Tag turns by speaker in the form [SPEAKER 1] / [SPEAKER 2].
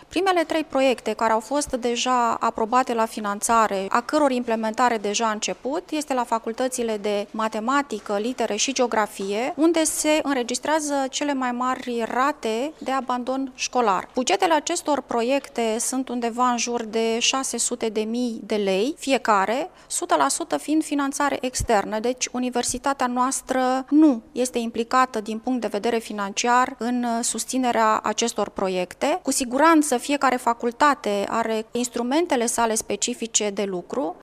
[SPEAKER 1] Primele 3 proiecte care au fost deja aprobate la finanțare, a căror implementare deja a început, este la facultățile de matematică, litere și geografie, unde se înregistrează cele mai mari rate de abandon școlar. Bugetele acestor proiecte sunt undeva în jur de 600.000 de lei fiecare, 100% fiind finanțare externă, deci universitatea noastră nu este implicată din punct de vedere financiar în susținerea acestor proiecte. Cu siguranță fiecare facultate are instrumentele sale specifice de lucru,